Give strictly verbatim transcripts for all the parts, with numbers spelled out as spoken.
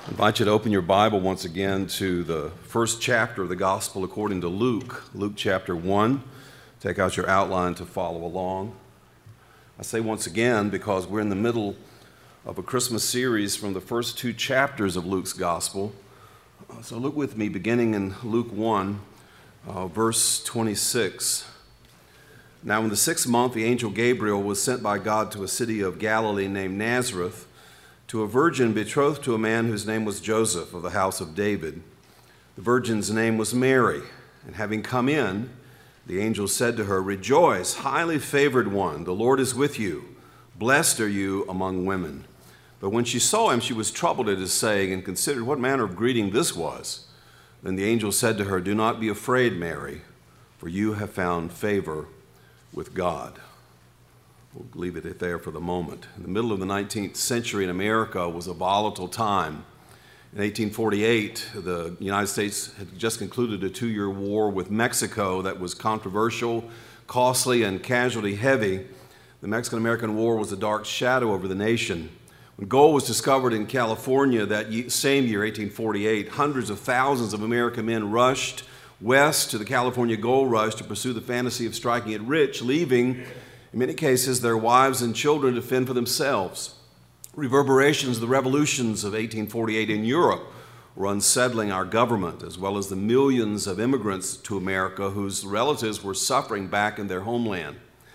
I invite you to open your Bible once again to the first chapter of the Gospel according to Luke, Luke chapter one. Take out your outline to follow along. I say once again because we're in the middle of a Christmas series from the first two chapters of Luke's Gospel. So look with me beginning in Luke one, uh, verse twenty-six. Now in the sixth month, the angel Gabriel was sent by God to a city of Galilee named Nazareth, to a virgin betrothed to a man whose name was Joseph of the house of David. The virgin's name was Mary, and having come in, the angel said to her, "Rejoice, highly favored one, the Lord is with you. Blessed are you among women." But when she saw him, she was troubled at his saying and considered what manner of greeting this was. Then the angel said to her, "Do not be afraid, Mary, for you have found favor with God." We'll leave it there for the moment. In the middle of the nineteenth century in America was a volatile time. In eighteen forty-eight, the United States had just concluded a two-year war with Mexico that was controversial, costly, and casualty-heavy. The Mexican-American War was a dark shadow over the nation. When gold was discovered in California that same year, eighteen forty-eight, hundreds of thousands of American men rushed west to the California Gold Rush to pursue the fantasy of striking it rich, leaving in many cases, their wives and children to fend for themselves. Reverberations of the revolutions of eighteen forty-eight in Europe were unsettling our government, as well as the millions of immigrants to America whose relatives were suffering back in their homeland.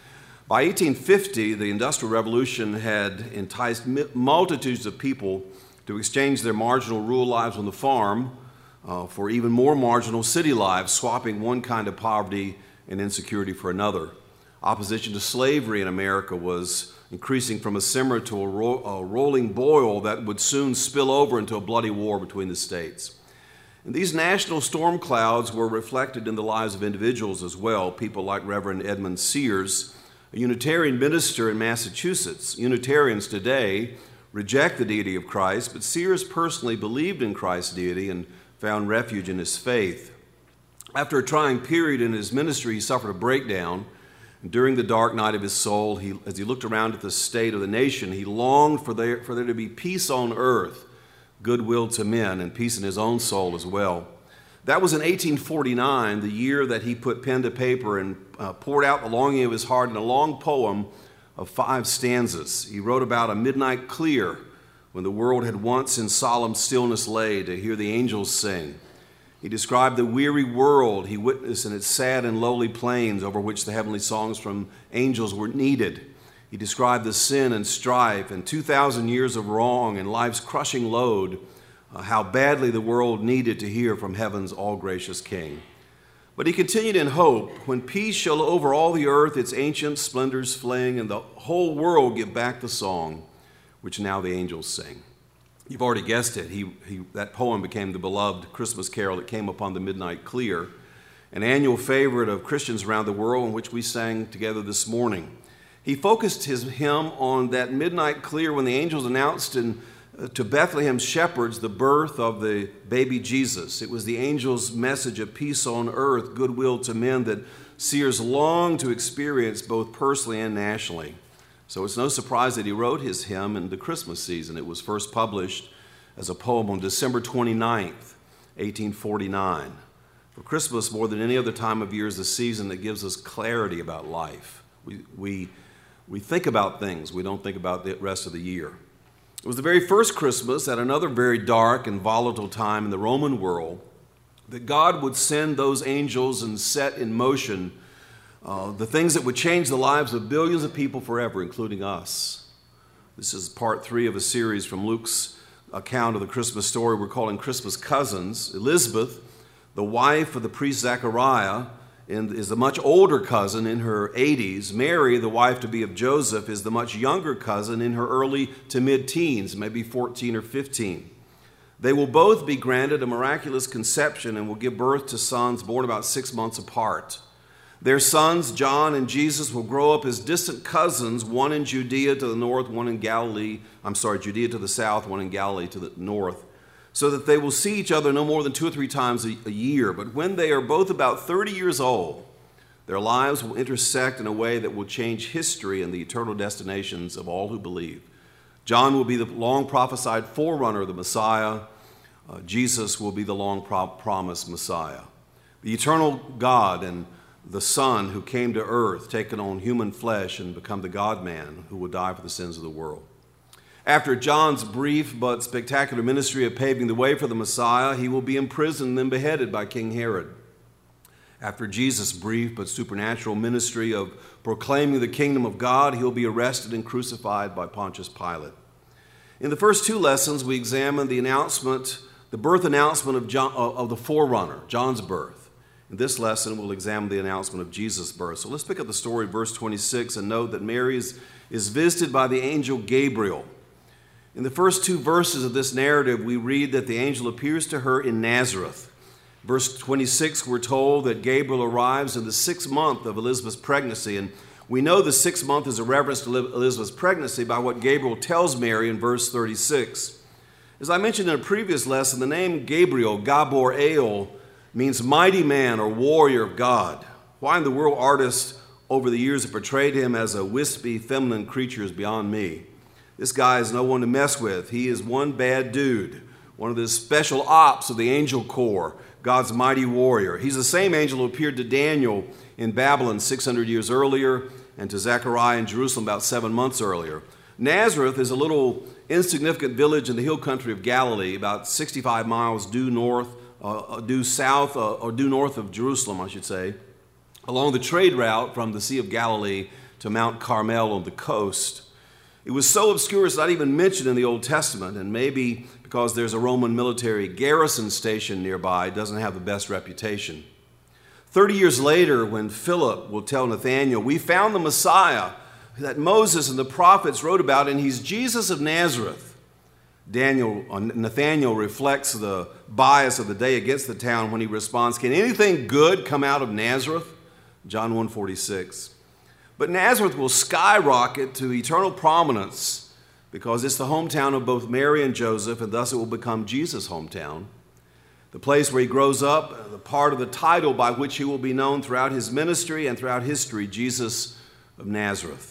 By eighteen fifty, the Industrial Revolution had enticed multitudes of people to exchange their marginal rural lives on the farm uh, for even more marginal city lives, swapping one kind of poverty and insecurity for another. Opposition to slavery in America was increasing from a simmer to a, ro- a rolling boil that would soon spill over into a bloody war between the states. And these national storm clouds were reflected in the lives of individuals as well, people like Reverend Edmund Sears, a Unitarian minister in Massachusetts. Unitarians today reject the deity of Christ, but Sears personally believed in Christ's deity and found refuge in his faith. After a trying period in his ministry, he suffered a breakdown. During the dark night of his soul, he, as he looked around at the state of the nation, he longed for there, for there to be peace on earth, goodwill to men, and peace in his own soul as well. That was in eighteen forty-nine, the year that he put pen to paper and uh, poured out the longing of his heart in a long poem of five stanzas. He wrote about a midnight clear when the world had once in solemn stillness lay to hear the angels sing. He described the weary world he witnessed in its sad and lowly plains over which the heavenly songs from angels were needed. He described the sin and strife and two thousand years of wrong and life's crushing load, uh, how badly the world needed to hear from heaven's all-gracious King. But he continued in hope, when peace shall over all the earth its ancient splendors fling, and the whole world give back the song which now the angels sing. You've already guessed it. He, he, that poem became the beloved Christmas carol that came upon the midnight clear, an annual favorite of Christians around the world in which we sang together this morning. He focused his hymn on that midnight clear when the angels announced in, uh, to Bethlehem's shepherds the birth of the baby Jesus. It was the angels' message of peace on earth, goodwill to men that Sears longed to experience both personally and nationally. So it's no surprise that he wrote his hymn in the Christmas season. It was first published as a poem on December twenty-ninth, eighteen forty-nine. For Christmas, more than any other time of year, is the season that gives us clarity about life. We, we, we think about things. We don't think about the rest of the year. It was the very first Christmas at another very dark and volatile time in the Roman world that God would send those angels and set in motion Uh, the things that would change the lives of billions of people forever, including us. This is part three of a series from Luke's account of the Christmas story we're calling Christmas Cousins. Elizabeth, the wife of the priest Zechariah, is the much older cousin in her eighties. Mary, the wife-to-be of Joseph, is the much younger cousin in her early to mid-teens, maybe fourteen or fifteen. They will both be granted a miraculous conception and will give birth to sons born about six months apart. Their sons, John and Jesus, will grow up as distant cousins, one in Judea to the north, one in Galilee, I'm sorry, Judea to the south, one in Galilee to the north, so that they will see each other no more than two or three times a, a year. But when they are both about thirty years old, their lives will intersect in a way that will change history and the eternal destinations of all who believe. John will be the long prophesied forerunner of the Messiah. Uh, Jesus will be the long-promised Messiah. The eternal God and the Son who came to earth, taken on human flesh and become the God-man who will die for the sins of the world. After John's brief but spectacular ministry of paving the way for the Messiah, he will be imprisoned and then beheaded by King Herod. After Jesus' brief but supernatural ministry of proclaiming the kingdom of God, he'll be arrested and crucified by Pontius Pilate. In the first two lessons, we examined the announcement, the birth announcement of, John, of the forerunner, John's birth. In this lesson, we'll examine the announcement of Jesus' birth. So let's pick up the story, verse twenty-six, and note that Mary is, is visited by the angel Gabriel. In the first two verses of this narrative, we read that the angel appears to her in Nazareth. Verse twenty-six, we're told that Gabriel arrives in the sixth month of Elizabeth's pregnancy, and we know the sixth month is a reference to Elizabeth's pregnancy by what Gabriel tells Mary in verse thirty-six. As I mentioned in a previous lesson, the name Gabriel, Gabor El, means mighty man or warrior of God. Why in the world artists over the years have portrayed him as a wispy, feminine creature is beyond me. This guy is no one to mess with. He is one bad dude, one of the special ops of the angel corps, God's mighty warrior. He's the same angel who appeared to Daniel in Babylon six hundred years earlier and to Zechariah in Jerusalem about seven months earlier. Nazareth is a little insignificant village in the hill country of Galilee, about sixty-five miles due north, uh, due south, uh, or due north of Jerusalem, I should say, along the trade route from the Sea of Galilee to Mount Carmel on the coast. It was so obscure it's not even mentioned in the Old Testament, and maybe because there's a Roman military garrison station nearby, it doesn't have the best reputation. Thirty years later, when Philip will tell Nathanael, we found the Messiah that Moses and the prophets wrote about, and he's Jesus of Nazareth. Daniel, uh, Nathanael reflects the bias of the day against the town when he responds, can anything good come out of Nazareth? John one forty-six. But Nazareth will skyrocket to eternal prominence because it's the hometown of both Mary and Joseph, and thus it will become Jesus' hometown. The place where he grows up, the part of the title by which he will be known throughout his ministry and throughout history, Jesus of Nazareth.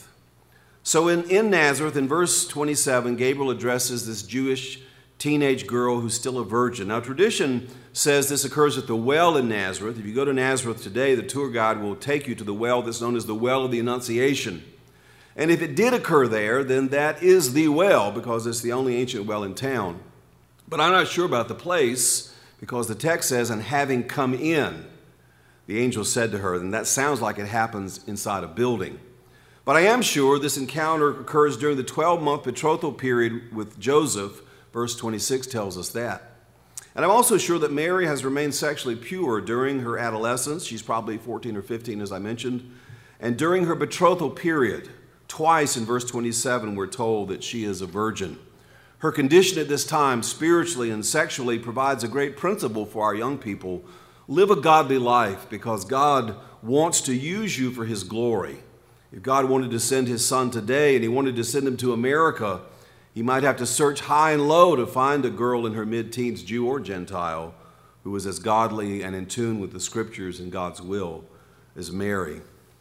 So in, in Nazareth, in verse twenty-seven, Gabriel addresses this Jewish teenage girl who's still a virgin. Now, tradition says this occurs at the well in Nazareth. If you go to Nazareth today, the tour guide will take you to the well that's known as the Well of the Annunciation. And if it did occur there, then that is the well because it's the only ancient well in town. But I'm not sure about the place because the text says, and having come in, the angel said to her, and that sounds like it happens inside a building. But I am sure this encounter occurs during the twelve-month betrothal period with Joseph. Verse twenty-six tells us that. And I'm also sure that Mary has remained sexually pure during her adolescence. She's probably fourteen or fifteen, as I mentioned. And during her betrothal period, twice in verse twenty-seven, we're told that she is a virgin. Her condition at this time, spiritually and sexually, provides a great principle for our young people. Live a godly life because God wants to use you for his glory. If God wanted to send his son today and he wanted to send him to America, he might have to search high and low to find a girl in her mid-teens, Jew or Gentile, who was as godly and in tune with the scriptures and God's will as Mary.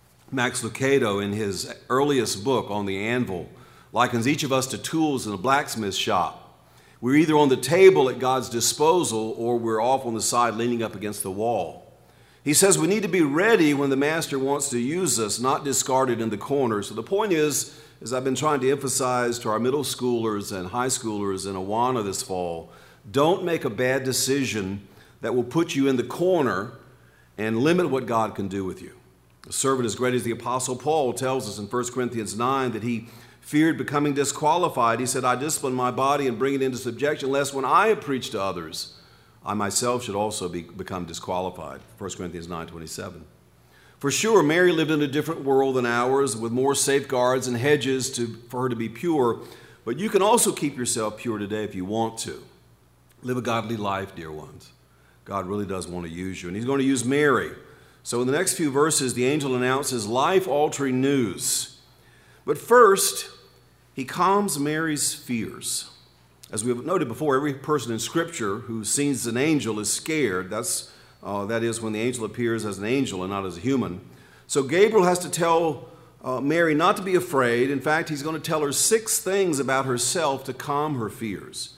Max Lucado, in his earliest book on the anvil, likens each of us to tools in a blacksmith shop. We're either on the table at God's disposal or we're off on the side leaning up against the wall. He says we need to be ready when the master wants to use us, not discarded in the corner. So the point is, as I've been trying to emphasize to our middle schoolers and high schoolers in Awana this fall, don't make a bad decision that will put you in the corner and limit what God can do with you. A servant as great as the Apostle Paul tells us in First Corinthians nine that he feared becoming disqualified. He said, I discipline my body and bring it into subjection, lest when I have preached to others, I myself should also be, become disqualified. First Corinthians nine twenty-seven. For sure, Mary lived in a different world than ours with more safeguards and hedges to, for her to be pure. But you can also keep yourself pure today if you want to. Live a godly life, dear ones. God really does want to use you, and he's going to use Mary. So in the next few verses, the angel announces life-altering news. But first, he calms Mary's fears. As we have noted before, every person in Scripture who sees an angel is scared. That's, uh, that is when the angel appears as an angel and not as a human. So Gabriel has to tell uh, Mary not to be afraid. In fact, he's going to tell her six things about herself to calm her fears.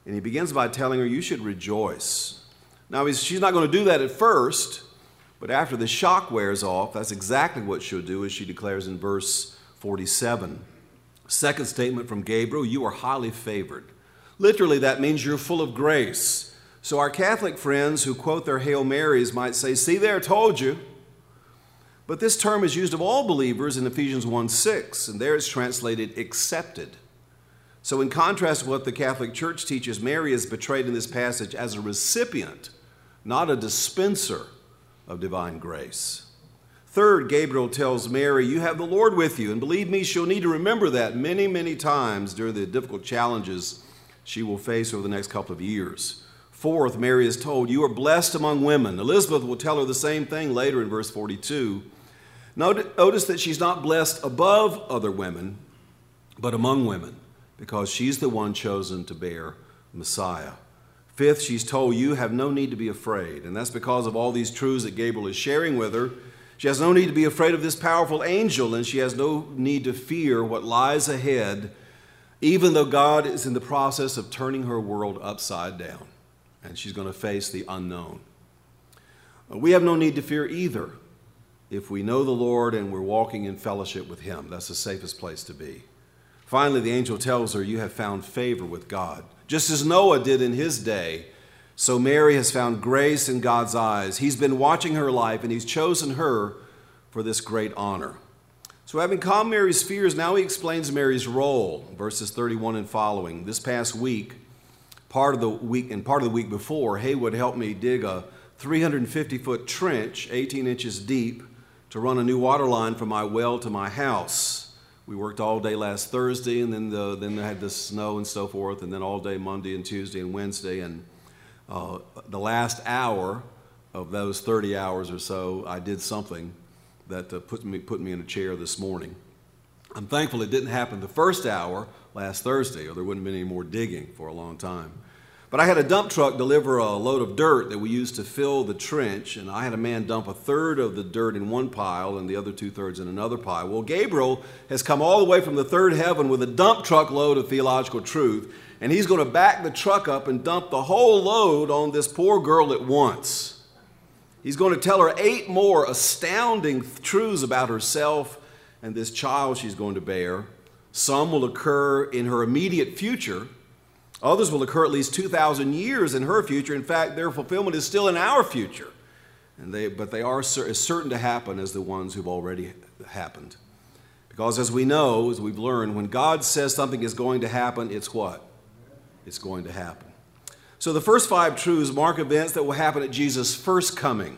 And he begins by telling her, you should rejoice. Now, she's not going to do that at first, but after the shock wears off, that's exactly what she'll do, as she declares in verse forty-seven. Second statement from Gabriel, you are highly favored. Literally, that means you're full of grace. So our Catholic friends who quote their Hail Marys might say, see there, told you. But this term is used of all believers in Ephesians one six, and there it's translated accepted. So in contrast to what the Catholic Church teaches, Mary is portrayed in this passage as a recipient, not a dispenser of divine grace. Third, Gabriel tells Mary, you have the Lord with you. And believe me, she'll need to remember that many, many times during the difficult challenges she will face over the next couple of years. Fourth, Mary is told, you are blessed among women. Elizabeth will tell her the same thing later in verse forty-two. Notice that she's not blessed above other women, but among women, because she's the one chosen to bear Messiah. Fifth, she's told, you have no need to be afraid. And that's because of all these truths that Gabriel is sharing with her. She has no need to be afraid of this powerful angel, and she has no need to fear what lies ahead, even though God is in the process of turning her world upside down, and she's going to face the unknown. We have no need to fear either if we know the Lord and we're walking in fellowship with Him. That's the safest place to be. Finally, the angel tells her, you have found favor with God. Just as Noah did in his day, so Mary has found grace in God's eyes. He's been watching her life, and He's chosen her for this great honor. So having calmed Mary's fears, now he explains Mary's role, verses thirty-one and following. This past week, part of the week and part of the week before, Haywood helped me dig a three hundred fifty foot trench, eighteen inches deep, to run a new water line from my well to my house. We worked all day last Thursday, and then the, then they had the snow and so forth, and then all day Monday and Tuesday and Wednesday. And uh, the last hour of those thirty hours or so, I did something that uh, put me put me in a chair this morning. I'm thankful it didn't happen the first hour last Thursday, or there wouldn't have been any more digging for a long time. But I had a dump truck deliver a load of dirt that we used to fill the trench, and I had a man dump a third of the dirt in one pile and the other two-thirds in another pile. Well, Gabriel has come all the way from the third heaven with a dump truck load of theological truth, and he's going to back the truck up and dump the whole load on this poor girl at once. He's going to tell her eight more astounding truths about herself and this child she's going to bear. Some will occur in her immediate future. Others will occur at least two thousand years in her future. In fact, their fulfillment is still in our future. And they, but they are as certain to happen as the ones who've already happened. Because as we know, as we've learned, when God says something is going to happen, it's what? It's going to happen. So the first five truths mark events that will happen at Jesus' first coming.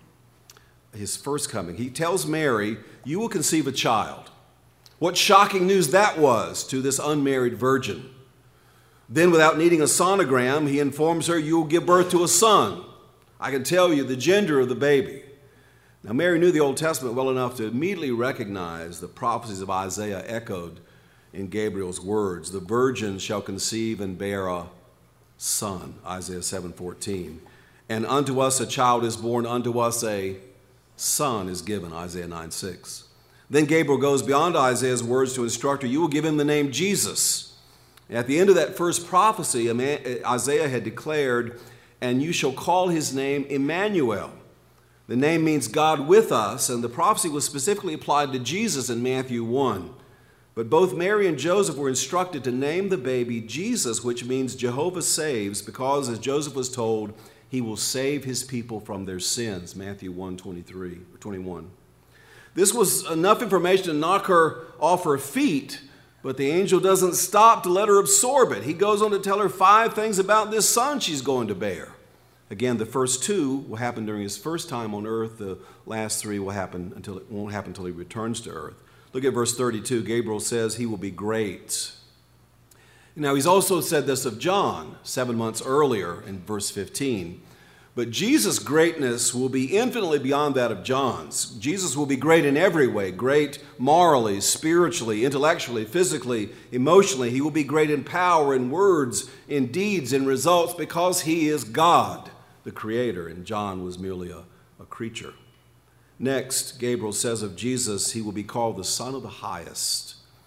His first coming. He tells Mary, you will conceive a child. What shocking news that was to this unmarried virgin. Then, without needing a sonogram, he informs her, you will give birth to a son. I can tell you the gender of the baby. Now, Mary knew the Old Testament well enough to immediately recognize the prophecies of Isaiah echoed in Gabriel's words. The virgin shall conceive and bear a son, Isaiah seven fourteen. And unto us a child is born, unto us a son is given, Isaiah nine six. Then Gabriel goes beyond Isaiah's words to instruct her, you will give him the name Jesus. At the end of that first prophecy, Isaiah had declared, and you shall call his name Emmanuel. The name means God with us, and the prophecy was specifically applied to Jesus in Matthew one. But both Mary and Joseph were instructed to name the baby Jesus, which means Jehovah saves, because, as Joseph was told, he will save his people from their sins, Matthew one twenty-three, twenty-one. This was enough information to knock her off her feet, but the angel doesn't stop to let her absorb it. He goes on to tell her five things about this son she's going to bear. Again, the first two will happen during his first time on earth. The last three will happen until it won't happen until he returns to earth. Look at verse thirty-two. Gabriel says he will be great. Now, he's also said this of John seven months earlier in verse fifteen. But Jesus' greatness will be infinitely beyond that of John's. Jesus will be great in every way, great morally, spiritually, intellectually, physically, emotionally. He will be great in power, in words, in deeds, in results, because he is God, the Creator, and John was merely a, a creature. Next, Gabriel says of Jesus, he will be called the Son of the Highest.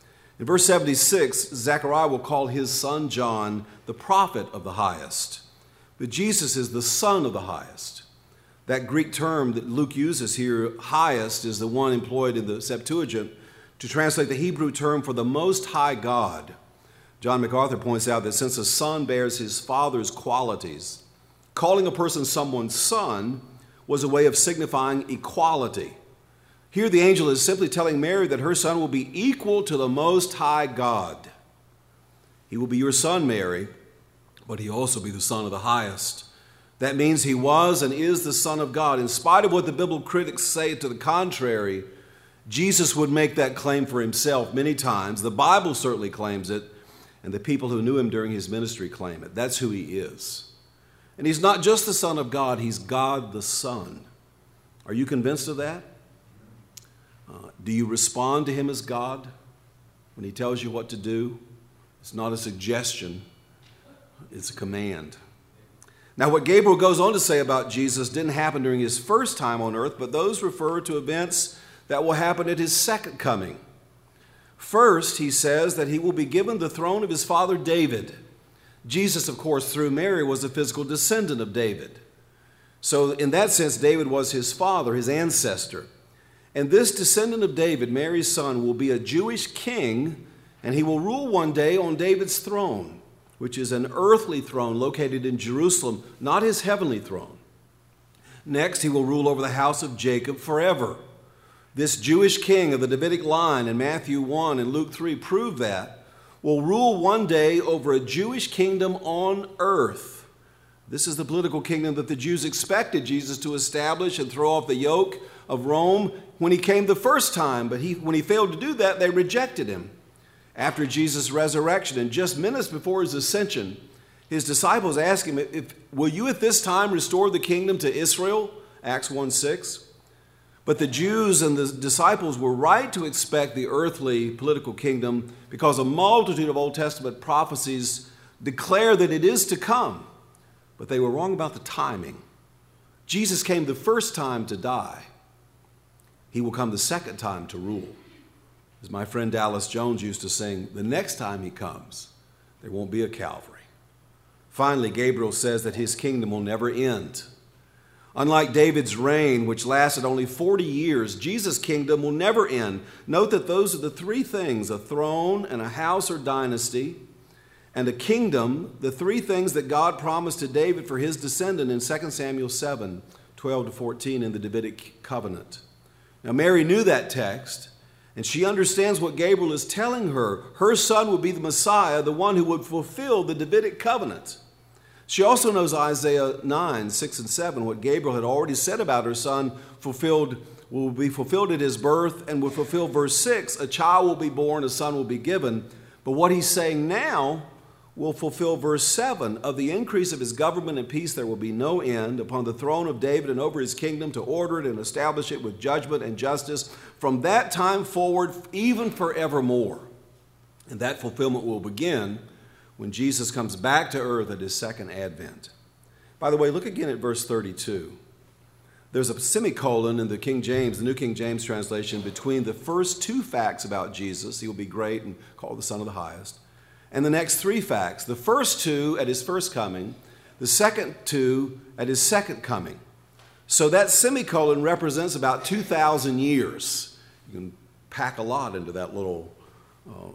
In verse seventy-six, Zechariah will call his son John the prophet of the highest. But Jesus is the Son of the highest. That Greek term that Luke uses here, highest, is the one employed in the Septuagint to translate the Hebrew term for the Most High God. John MacArthur points out that since a son bears his father's qualities, calling a person someone's son was a way of signifying equality. Here the angel is simply telling Mary that her son will be equal to the Most High God. He will be your son, Mary, but he will also be the Son of the highest. That means he was and is the Son of God. In spite of what the biblical critics say to the contrary, Jesus would make that claim for himself many times. The Bible certainly claims it, and the people who knew him during his ministry claim it. That's who he is. And he's not just the Son of God, he's God the Son. Are you convinced of that? Uh, do you respond to him as God when he tells you what to do? It's not a suggestion, it's a command. Now, what Gabriel goes on to say about Jesus didn't happen during his first time on earth, but those refer to events that will happen at his second coming. First, he says that he will be given the throne of his father David. Jesus, of course, through Mary, was a physical descendant of David. So in that sense, David was his father, his ancestor. And this descendant of David, Mary's son, will be a Jewish king, and he will rule one day on David's throne, which is an earthly throne located in Jerusalem, not his heavenly throne. Next, he will rule over the house of Jacob forever. This Jewish king of the Davidic line in Matthew one and Luke three prove that, will rule one day over a Jewish kingdom on earth. This is the political kingdom that the Jews expected Jesus to establish and throw off the yoke of Rome when he came the first time, but he, when he failed to do that, they rejected him. After Jesus' resurrection and just minutes before his ascension, his disciples asked him, if, will you at this time restore the kingdom to Israel? Acts one six. But the Jews and the disciples were right to expect the earthly political kingdom because a multitude of Old Testament prophecies declare that it is to come. But they were wrong about the timing. Jesus came the first time to die. He will come the second time to rule. As my friend Dallas Jones used to sing, the next time he comes, there won't be a Calvary. Finally, Gabriel says that his kingdom will never end. Unlike David's reign, which lasted only forty years, Jesus' kingdom will never end. Note that those are the three things, a throne and a house or dynasty, and a kingdom, the three things that God promised to David for his descendant in Second Samuel seven, twelve to fourteen in the Davidic covenant. Now, Mary knew that text, and she understands what Gabriel is telling her. Her son would be the Messiah, the one who would fulfill the Davidic covenant. She also knows Isaiah nine, six and seven, what Gabriel had already said about her son fulfilled, will be fulfilled at his birth, and will fulfill verse six, a child will be born, a son will be given. But what he's saying now will fulfill verse seven, of the increase of his government and peace there will be no end upon the throne of David and over his kingdom, to order it and establish it with judgment and justice from that time forward, even forevermore. And that fulfillment will begin when Jesus comes back to earth at his second advent. By the way, look again at verse thirty-two. There's a semicolon in the King James, the New King James translation, between the first two facts about Jesus, he will be great and called the Son of the highest, and the next three facts. The first two at his first coming, the second two at his second coming. So that semicolon represents about two thousand years. You can pack a lot into that little uh,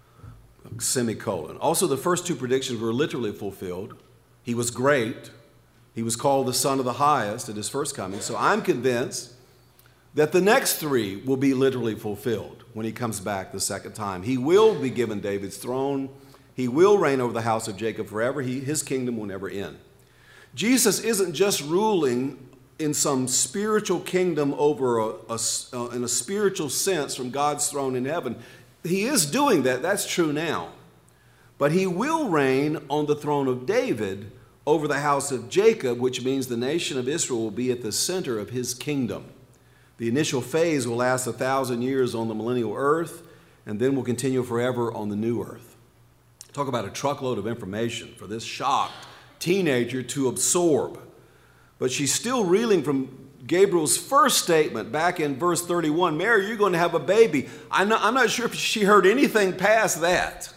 semicolon. Also, the first two predictions were literally fulfilled. He was great. He was called the Son of the highest at his first coming. So I'm convinced that the next three will be literally fulfilled when he comes back the second time. He will be given David's throne. He will reign over the house of Jacob forever. He, his kingdom will never end. Jesus isn't just ruling in some spiritual kingdom over a, a, uh, in a spiritual sense from God's throne in heaven. He is doing that. That's true now. But he will reign on the throne of David over the house of Jacob, which means the nation of Israel will be at the center of his kingdom. The initial phase will last a thousand years on the millennial earth, and then will continue forever on the new earth. Talk about a truckload of information for this shocked teenager to absorb. But she's still reeling from Gabriel's first statement back in verse thirty-one. Mary, you're going to have a baby. I'm not, I'm not sure if she heard anything past that.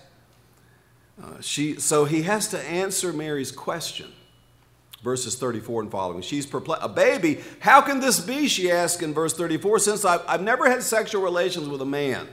Uh, she, so he has to answer Mary's question. Verses thirty-four and following. She's perplexed. A baby? How can this be, she asks in verse thirty-four, since I've, I've never had sexual relations with a man?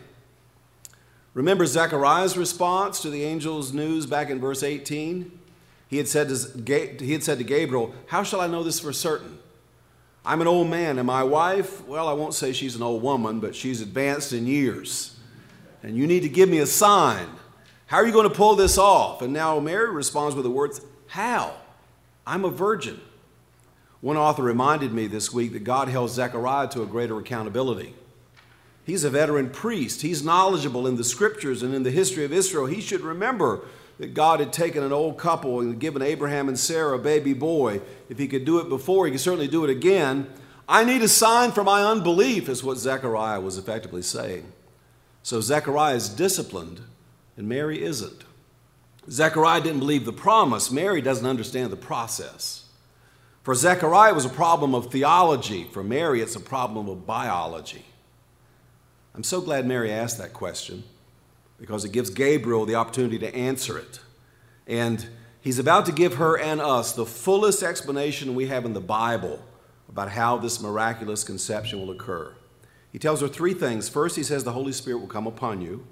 Remember Zechariah's response to the angel's news back in verse eighteen? He had said to, he had said to Gabriel, how shall I know this for certain? I'm an old man, and my wife, well, I won't say she's an old woman, but she's advanced in years. And you need to give me a sign. How are you going to pull this off? And now Mary responds with the words, how? I'm a virgin. One author reminded me this week that God held Zechariah to a greater accountability. He's a veteran priest. He's knowledgeable in the scriptures and in the history of Israel. He should remember that God had taken an old couple and given Abraham and Sarah a baby boy. If he could do it before, he could certainly do it again. I need a sign for my unbelief, is what Zechariah was effectively saying. So Zechariah is disciplined, and Mary isn't. Zechariah didn't believe the promise. Mary doesn't understand the process. For Zechariah, it was a problem of theology. For Mary, it's a problem of biology. I'm so glad Mary asked that question, because it gives Gabriel the opportunity to answer it. And he's about to give her and us the fullest explanation we have in the Bible about how this miraculous conception will occur. He tells her three things. First, he says the Holy Spirit will come upon you.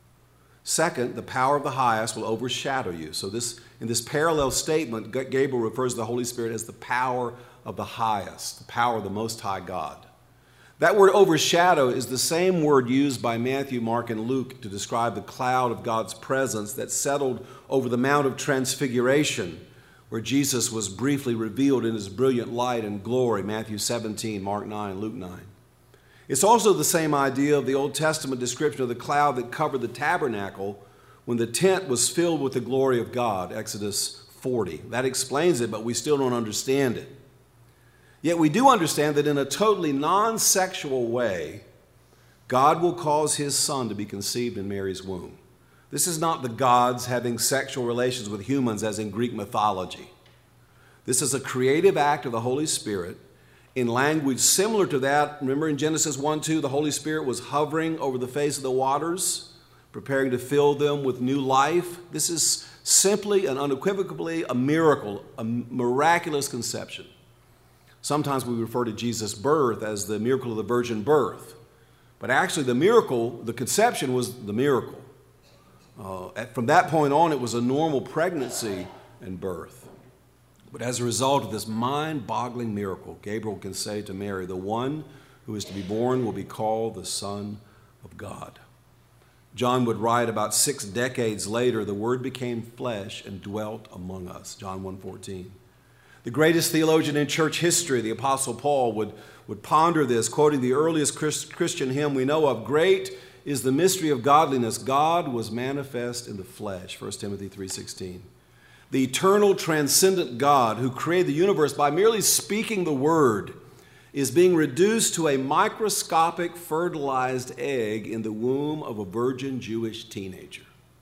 Second, the power of the highest will overshadow you. So this, in this parallel statement, Gabriel refers to the Holy Spirit as the power of the highest, the power of the Most High God. That word overshadow is the same word used by Matthew, Mark, and Luke to describe the cloud of God's presence that settled over the Mount of Transfiguration, where Jesus was briefly revealed in his brilliant light and glory, Matthew seventeen, Mark nine, Luke nine. It's also the same idea of the Old Testament description of the cloud that covered the tabernacle when the tent was filled with the glory of God, Exodus forty. That explains it, but we still don't understand it. Yet we do understand that in a totally non-sexual way, God will cause his son to be conceived in Mary's womb. This is not the gods having sexual relations with humans as in Greek mythology. This is a creative act of the Holy Spirit in language similar to that. Remember in Genesis one two, the Holy Spirit was hovering over the face of the waters, preparing to fill them with new life. This is simply and unequivocally a miracle, a miraculous conception. Sometimes we refer to Jesus' birth as the miracle of the virgin birth. But actually the miracle, the conception was the miracle. Uh, at, from that point on, it was a normal pregnancy and birth. But as a result of this mind-boggling miracle, Gabriel can say to Mary, the one who is to be born will be called the Son of God. John would write about six decades later, the Word became flesh and dwelt among us, John one fourteen. The greatest theologian in church history, the Apostle Paul, would, would ponder this, quoting the earliest Christ, Christian hymn we know of, "Great is the mystery of godliness. God was manifest in the flesh," First Timothy three sixteen. The eternal, transcendent God who created the universe by merely speaking the word is being reduced to a microscopic fertilized egg in the womb of a virgin Jewish teenager.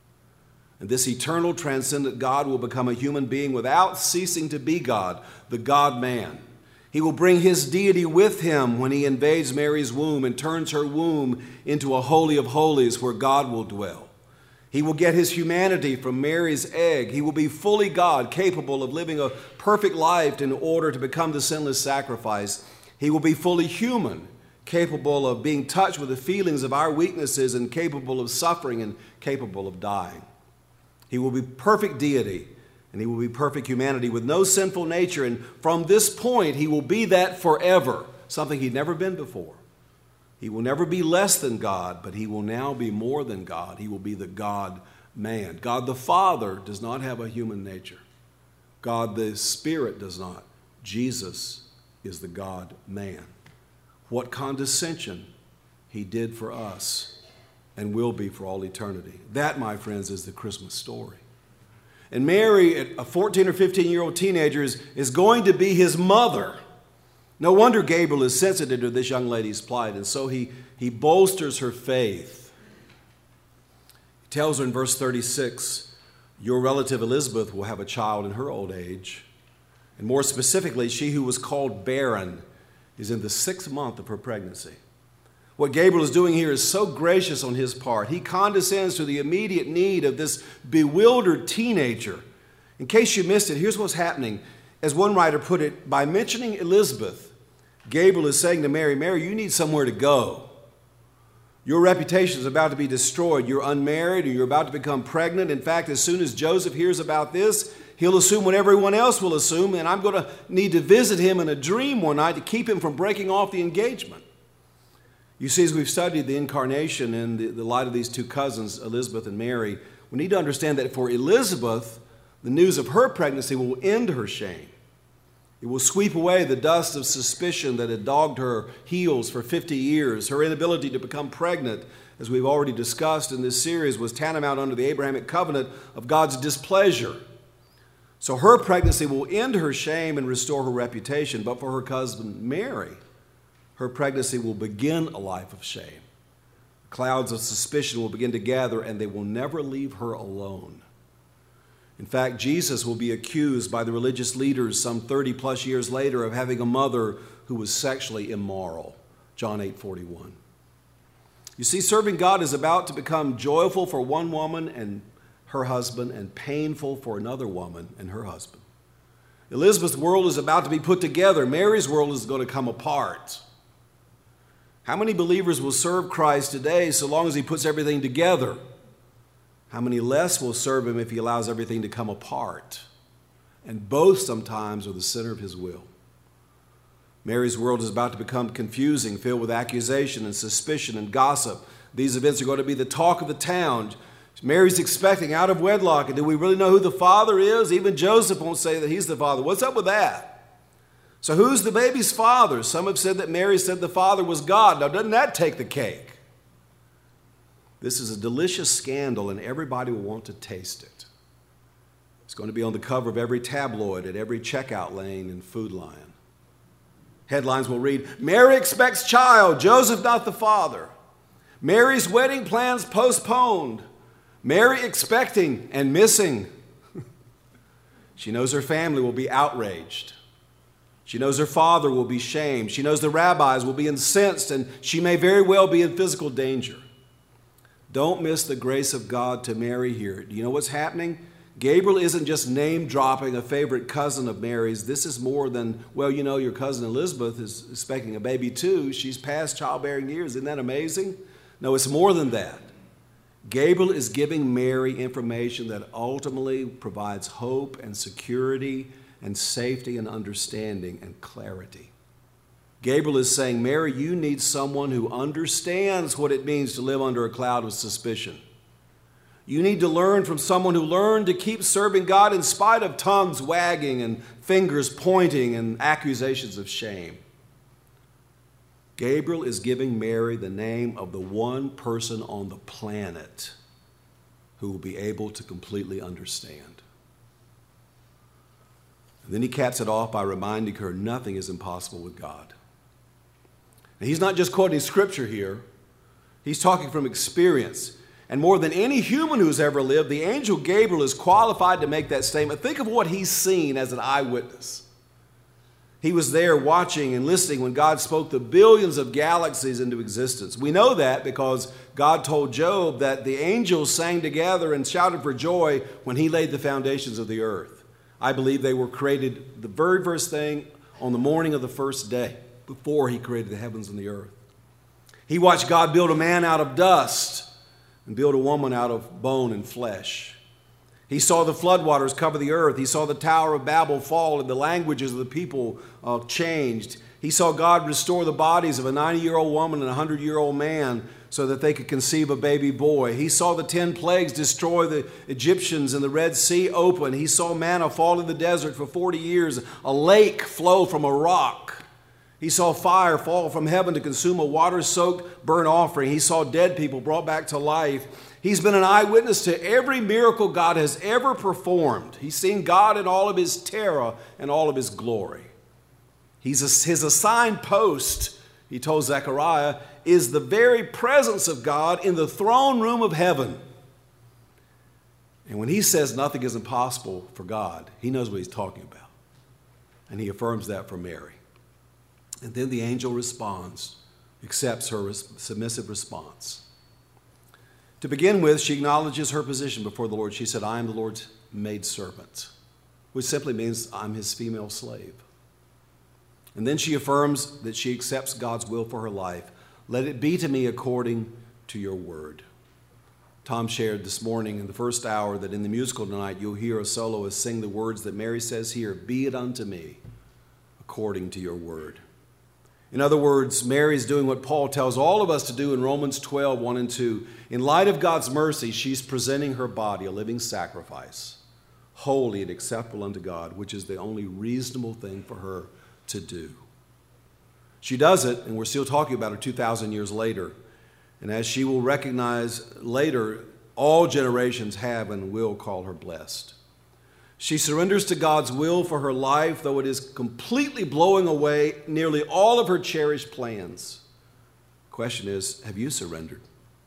And this eternal, transcendent God will become a human being without ceasing to be God, the God-man. He will bring his deity with him when he invades Mary's womb and turns her womb into a holy of holies where God will dwell. He will get his humanity from Mary's egg. He will be fully God, capable of living a perfect life in order to become the sinless sacrifice. He will be fully human, capable of being touched with the feelings of our weaknesses and capable of suffering and capable of dying. He will be perfect deity, and he will be perfect humanity with no sinful nature. And from this point, he will be that forever, something he'd never been before. He will never be less than God, but he will now be more than God. He will be the God-man. God the Father does not have a human nature. God the Spirit does not. Jesus is the God-man. What condescension he did for us and will be for all eternity. That, my friends, is the Christmas story. And Mary, a fourteen or fifteen-year-old teenager, is, is going to be his mother. No wonder Gabriel is sensitive to this young lady's plight, and so he, he bolsters her faith. He tells her in verse thirty-six, your relative Elizabeth will have a child in her old age, And more specifically, she who was called barren is in the sixth month of her pregnancy. What Gabriel is doing here is so gracious on his part. He condescends to the immediate need of this bewildered teenager. In case you missed it, here's what's happening. As one writer put it, by mentioning Elizabeth, Gabriel is saying to Mary, Mary, you need somewhere to go. Your reputation is about to be destroyed. You're unmarried, or you're about to become pregnant. In fact, as soon as Joseph hears about this, he'll assume what everyone else will assume, and I'm going to need to visit him in a dream one night to keep him from breaking off the engagement. You see, as we've studied the incarnation in the, the light of these two cousins, Elizabeth and Mary, we need to understand that for Elizabeth, the news of her pregnancy will end her shame. It will sweep away the dust of suspicion that had dogged her heels for fifty years. Her inability to become pregnant, as we've already discussed in this series, was tantamount under the Abrahamic covenant of God's displeasure. So her pregnancy will end her shame and restore her reputation. But for her cousin Mary, her pregnancy will begin a life of shame. Clouds of suspicion will begin to gather, and they will never leave her alone. In fact, Jesus will be accused by the religious leaders some thirty plus years later of having a mother who was sexually immoral. John eight forty-one. You see, serving God is about to become joyful for one woman and her husband and painful for another woman and her husband. Elizabeth's world is about to be put together. Mary's world is going to come apart. How many believers will serve Christ today so long as he puts everything together? How many less will serve him if he allows everything to come apart? And both sometimes are the center of his will. Mary's world is about to become confusing, filled with accusation and suspicion and gossip. These events are going to be the talk of the town. Mary's expecting out of wedlock. And do we really know who the father is? Even Joseph won't say that he's the father. What's up with that? So who's the baby's father? Some have said that Mary said the father was God. Now, doesn't that take the cake? This is a delicious scandal, and everybody will want to taste it. It's going to be on the cover of every tabloid at every checkout lane in Food Lion. Headlines will read, Mary expects child, Joseph not the father. Mary's wedding plans postponed. Mary expecting and missing. She knows her family will be outraged. She knows her father will be shamed. She knows the rabbis will be incensed, and she may very well be in physical danger. Don't miss the grace of God to Mary here. Do you know what's happening? Gabriel isn't just name-dropping a favorite cousin of Mary's. This is more than, well, you know, your cousin Elizabeth is expecting a baby too. She's past childbearing years. Isn't that amazing? No, it's more than that. Gabriel is giving Mary information that ultimately provides hope and security and safety and understanding and clarity. Gabriel is saying, Mary, you need someone who understands what it means to live under a cloud of suspicion. You need to learn from someone who learned to keep serving God in spite of tongues wagging and fingers pointing and accusations of shame. Gabriel is giving Mary the name of the one person on the planet who will be able to completely understand. And then he caps it off by reminding her nothing is impossible with God. Now, he's not just quoting scripture here. He's talking from experience. And more than any human who's ever lived, the angel Gabriel is qualified to make that statement. Think of what he's seen as an eyewitness. He was there watching and listening when God spoke the billions of galaxies into existence. We know that because God told Job that the angels sang together and shouted for joy when he laid the foundations of the earth. I believe they were created, the very first thing, on the morning of the first day, before he created the heavens and the earth. He watched God build a man out of dust and build a woman out of bone and flesh. He saw the floodwaters cover the earth. He saw the Tower of Babel fall and the languages of the people uh, changed. He saw God restore the bodies of a ninety-year-old woman and a hundred-year-old man so that they could conceive a baby boy. He saw the ten plagues destroy the Egyptians and the Red Sea open. He saw manna fall in the desert for forty years, a lake flow from a rock. He saw fire fall from heaven to consume a water-soaked burnt offering. He saw dead people brought back to life. He's been an eyewitness to every miracle God has ever performed. He's seen God in all of his terror and all of his glory. He's a, his assigned post, he told Zechariah, is the very presence of God in the throne room of heaven. And when he says nothing is impossible for God, he knows what he's talking about. And he affirms that for Mary. And then the angel responds, accepts her submissive response. To begin with, she acknowledges her position before the Lord. She said, I am the Lord's maidservant, which simply means I'm his female slave. And then she affirms that she accepts God's will for her life. Let it be to me according to your word. Tom shared this morning in the first hour that in the musical tonight, you'll hear a soloist sing the words that Mary says here, be it unto me according to your word. In other words, Mary's doing what Paul tells all of us to do in Romans twelve, one and two. In light of God's mercy, she's presenting her body a living sacrifice, holy and acceptable unto God, which is the only reasonable thing for her to do. She does it, and we're still talking about her two thousand years later. And as she will recognize later, all generations have and will call her blessed. She surrenders to God's will for her life, though it is completely blowing away nearly all of her cherished plans. The question is, have you surrendered?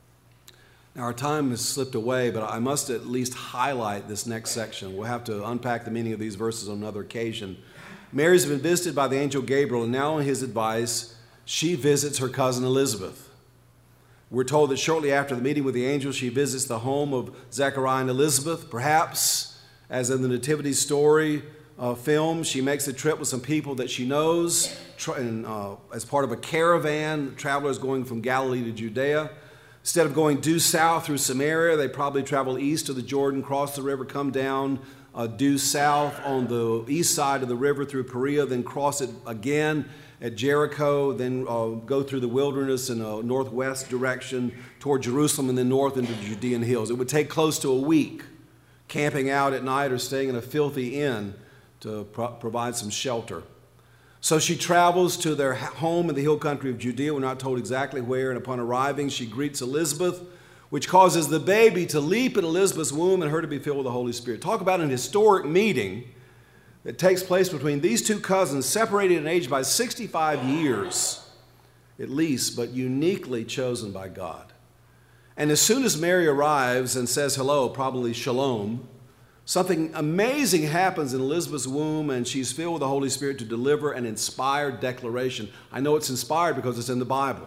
Now, our time has slipped away, but I must at least highlight this next section. We'll have to unpack the meaning of these verses on another occasion. Mary's been visited by the angel Gabriel, and now on his advice, she visits her cousin Elizabeth. We're told that shortly after the meeting with the angel, she visits the home of Zechariah and Elizabeth. Perhaps, as in the Nativity story uh, film, she makes a trip with some people that she knows tr- and, uh, as part of a caravan, travelers going from Galilee to Judea. Instead of going due south through Samaria, they probably travel east to the Jordan, cross the river, come down uh, due south on the east side of the river through Perea, then cross it again at Jericho, then uh, go through the wilderness in a northwest direction toward Jerusalem, and then north into the Judean hills. It would take close to a week, camping out at night or staying in a filthy inn to pro- provide some shelter. So she travels to their home in the hill country of Judea. We're not told exactly where, and upon arriving, she greets Elizabeth, which causes the baby to leap in Elizabeth's womb and her to be filled with the Holy Spirit. Talk about an historic meeting that takes place between these two cousins, separated in age by sixty-five years, at least, but uniquely chosen by God. And as soon as Mary arrives and says hello, probably shalom, something amazing happens in Elizabeth's womb, and she's filled with the Holy Spirit to deliver an inspired declaration. I know it's inspired because it's in the Bible.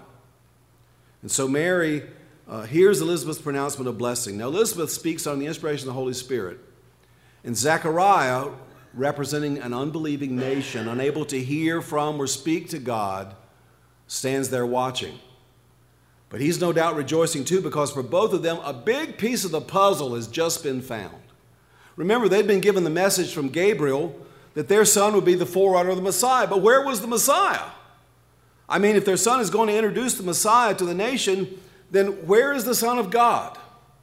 And so Mary uh, hears Elizabeth's pronouncement of blessing. Now, Elizabeth speaks on the inspiration of the Holy Spirit. And Zechariah, representing an unbelieving nation, unable to hear from or speak to God, stands there watching. But he's no doubt rejoicing too, because for both of them, a big piece of the puzzle has just been found. Remember, they'd been given the message from Gabriel that their son would be the forerunner of the Messiah. But where was the Messiah? I mean, if their son is going to introduce the Messiah to the nation, then where is the Son of God?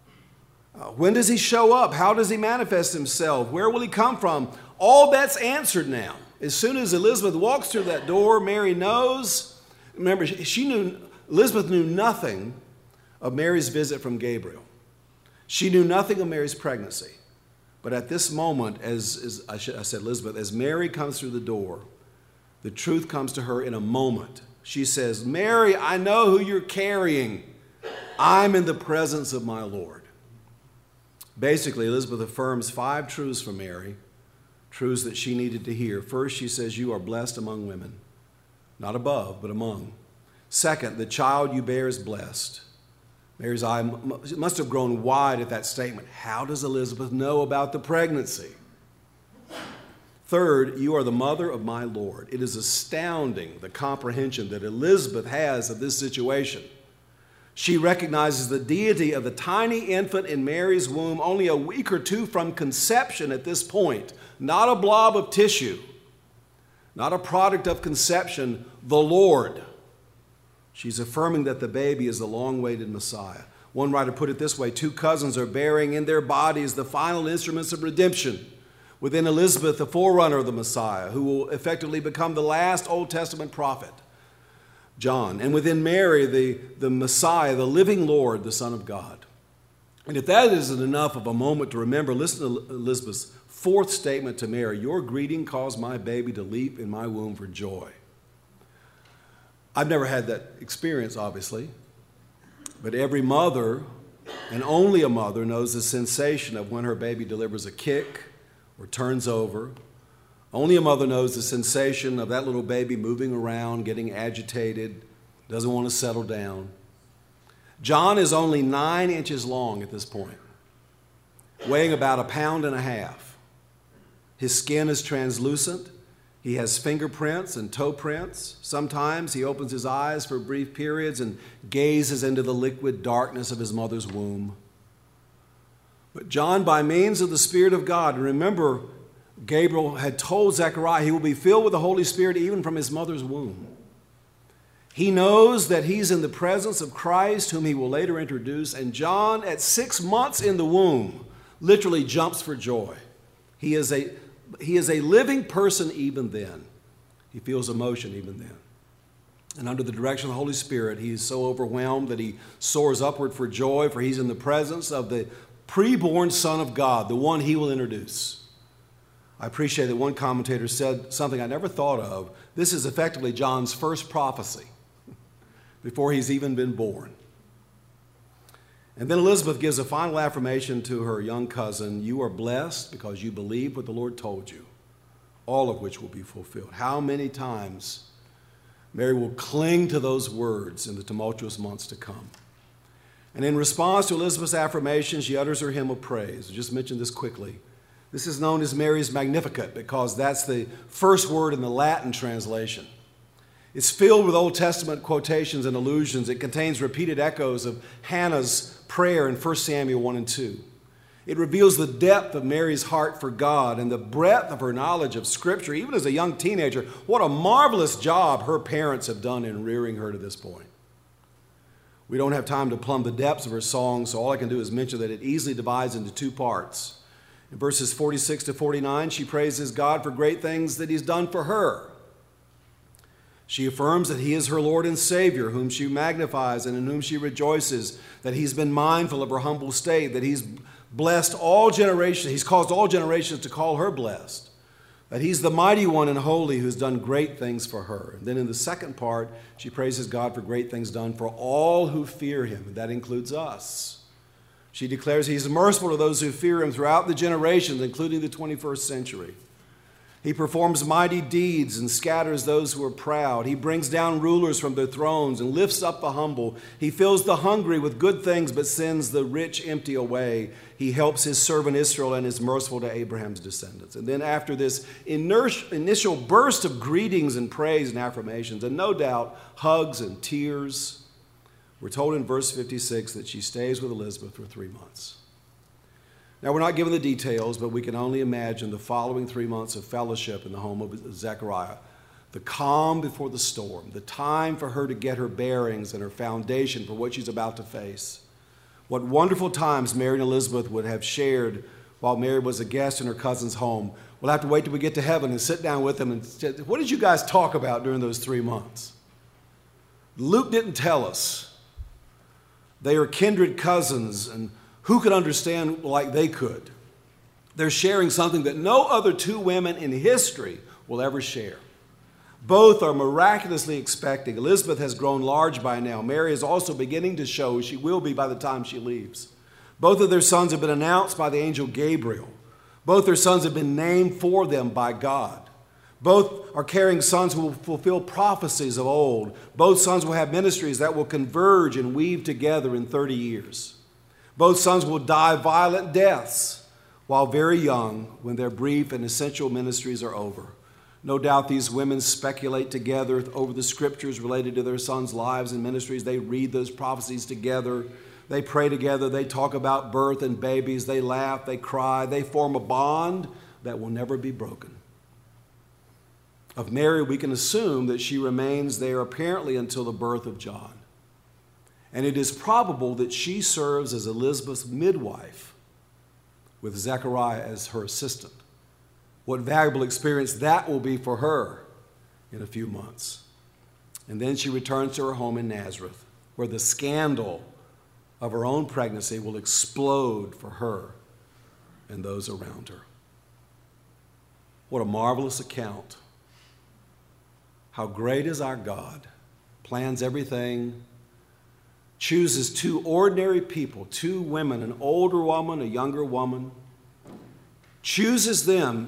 Uh, when does he show up? How does he manifest himself? Where will he come from? All that's answered now. As soon as Elizabeth walks through that door, Mary knows. Remember, she knew, Elizabeth knew nothing of Mary's visit from Gabriel. She knew nothing of Mary's pregnancy. But at this moment, as, as I, should, I said Elizabeth, as Mary comes through the door, the truth comes to her in a moment. She says, Mary, I know who you're carrying. I'm in the presence of my Lord. Basically, Elizabeth affirms five truths for Mary, truths that she needed to hear. First, she says, you are blessed among women. Not above, but among. Second, the child you bear is blessed. Mary's eye must have grown wide at that statement. How does Elizabeth know about the pregnancy? Third, you are the mother of my Lord. It is astounding the comprehension that Elizabeth has of this situation. She recognizes the deity of the tiny infant in Mary's womb only a week or two from conception at this point. Not a blob of tissue, not a product of conception, the Lord. She's affirming that the baby is the long-awaited Messiah. One writer put it this way, two cousins are bearing in their bodies the final instruments of redemption. Within Elizabeth, the forerunner of the Messiah, who will effectively become the last Old Testament prophet, John. And within Mary, the, the Messiah, the living Lord, the Son of God. And if that isn't enough of a moment to remember, listen to Elizabeth's fourth statement to Mary, your greeting caused my baby to leap in my womb for joy. I've never had that experience, obviously, but every mother, and only a mother, knows the sensation of when her baby delivers a kick or turns over, Only a mother knows the sensation of that little baby moving around, getting agitated, doesn't want to settle down. John is only nine inches long at this point, weighing about a pound and a half. His skin is translucent. He has fingerprints and toe prints. Sometimes he opens his eyes for brief periods and gazes into the liquid darkness of his mother's womb. But John, by means of the Spirit of God, and remember, Gabriel had told Zechariah he will be filled with the Holy Spirit even from his mother's womb. He knows that he's in the presence of Christ, whom he will later introduce, and John, at six months in the womb, literally jumps for joy. He is a, he is a living person even then. He feels emotion even then. And under the direction of the Holy Spirit, he is so overwhelmed that he soars upward for joy, for he's in the presence of the preborn Son of God, the one he will introduce. I appreciate that one commentator said something I never thought of. This is effectively John's first prophecy before he's even been born. And then Elizabeth gives a final affirmation to her young cousin, "You are blessed because you believe what the Lord told you, all of which will be fulfilled." How many times Mary will cling to those words in the tumultuous months to come. And in response to Elizabeth's affirmation, she utters her hymn of praise. I just mentioned this quickly. This is known as Mary's Magnificat because that's the first word in the Latin translation. It's filled with Old Testament quotations and allusions. It contains repeated echoes of Hannah's prayer in First Samuel one and two. It reveals the depth of Mary's heart for God and the breadth of her knowledge of Scripture. Even as a young teenager, what a marvelous job her parents have done in rearing her to this point. We don't have time to plumb the depths of her song, so all I can do is mention that it easily divides into two parts. In verses forty-six to forty-nine, she praises God for great things that he's done for her. She affirms that he is her Lord and Savior, whom she magnifies and in whom she rejoices, that he's been mindful of her humble state, that he's blessed all generations, he's caused all generations to call her blessed, that he's the mighty one and holy who's done great things for her. And then in the second part, she praises God for great things done for all who fear him, and that includes us. She declares he's merciful to those who fear him throughout the generations, including the twenty-first century. He performs mighty deeds and scatters those who are proud. He brings down rulers from their thrones and lifts up the humble. He fills the hungry with good things but sends the rich empty away. He helps his servant Israel and is merciful to Abraham's descendants. And then after this initial burst of greetings and praise and affirmations, and no doubt hugs and tears, we're told in verse fifty-six that she stays with Elizabeth for three months. Now, we're not given the details, but we can only imagine the following three months of fellowship in the home of Zechariah. The calm before the storm, the time for her to get her bearings and her foundation for what she's about to face. What wonderful times Mary and Elizabeth would have shared while Mary was a guest in her cousin's home. We'll have to wait till we get to heaven and sit down with them and say, what did you guys talk about during those three months? Luke didn't tell us. They are kindred cousins, and who could understand like they could? They're sharing something that no other two women in history will ever share. Both are miraculously expecting. Elizabeth has grown large by now. Mary is also beginning to show she will be by the time she leaves. Both of their sons have been announced by the angel Gabriel. Both their sons have been named for them by God. Both are carrying sons who will fulfill prophecies of old. Both sons will have ministries that will converge and weave together in thirty years. Both sons will die violent deaths while very young when their brief and essential ministries are over. No doubt these women speculate together over the scriptures related to their sons' lives and ministries. They read those prophecies together. They pray together. They talk about birth and babies. They laugh. They cry. They form a bond that will never be broken. Of Mary, we can assume that she remains there apparently until the birth of John. And it is probable that she serves as Elizabeth's midwife with Zechariah as her assistant. What valuable experience that will be for her in a few months. And then she returns to her home in Nazareth, where the scandal of her own pregnancy will explode for her and those around her. What a marvelous account. How great is our God, plans everything, chooses two ordinary people, two women, an older woman, a younger woman, chooses them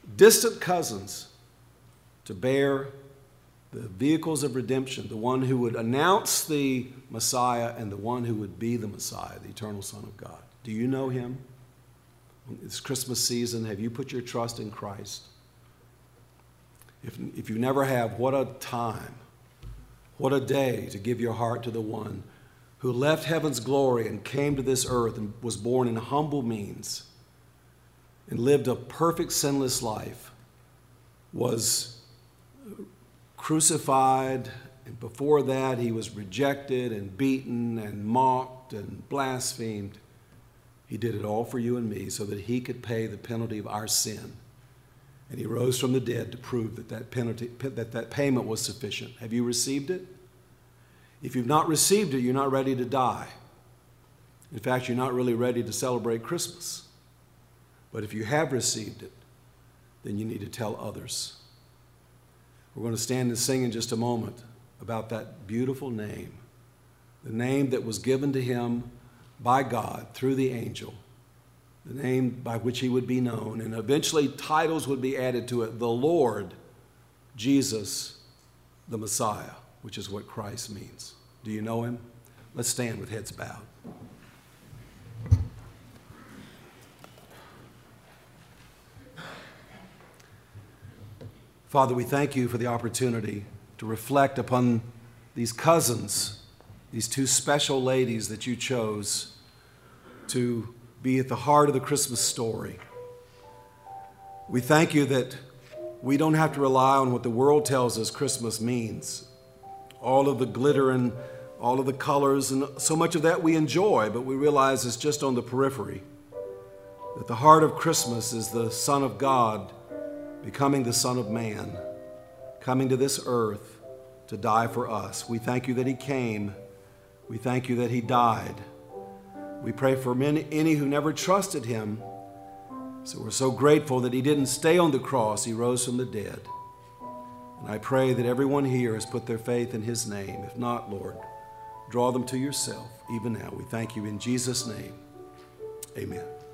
distant cousins, to bear the vehicles of redemption, the one who would announce the Messiah and the one who would be the Messiah, the eternal Son of God. Do you know him? This Christmas season, have you put your trust in Christ? If, if you never have, what a time, what a day to give your heart to the one who left heaven's glory and came to this earth and was born in humble means and lived a perfect, sinless life, was crucified, and before that he was rejected and beaten and mocked and blasphemed. He did it all for you and me so that he could pay the penalty of our sin. And he rose from the dead to prove that that, penalty, that that payment was sufficient. Have you received it? If you've not received it, you're not ready to die. In fact, you're not really ready to celebrate Christmas. But if you have received it, then you need to tell others. We're going to stand and sing in just a moment about that beautiful name, the name that was given to him by God through the angel, the name by which he would be known, and eventually titles would be added to it, the Lord Jesus, the Messiah, which is what Christ means. Do you know him? Let's stand with heads bowed. Father, we thank you for the opportunity to reflect upon these cousins, these two special ladies that you chose to be at the heart of the Christmas story. We thank you that we don't have to rely on what the world tells us Christmas means. All of the glitter and all of the colors and so much of that we enjoy, but we realize it's just on the periphery. That the heart of Christmas is the Son of God becoming the Son of Man, coming to this earth to die for us. We thank you that he came. We thank you that he died. We pray for many, any who never trusted him. So we're so grateful that he didn't stay on the cross. He rose from the dead. And I pray that everyone here has put their faith in his name. If not, Lord, draw them to yourself even now. We thank you in Jesus' name. Amen.